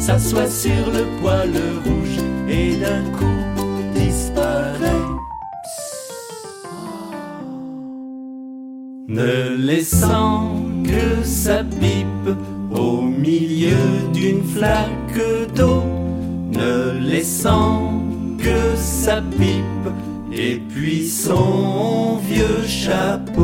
s'assoit sur le poêle rouge et d'un coup disparaît. Ne laissant que sa pipe au milieu d'une flaque d'eau, ne laissant que sa pipe et puis son vieux chapeau.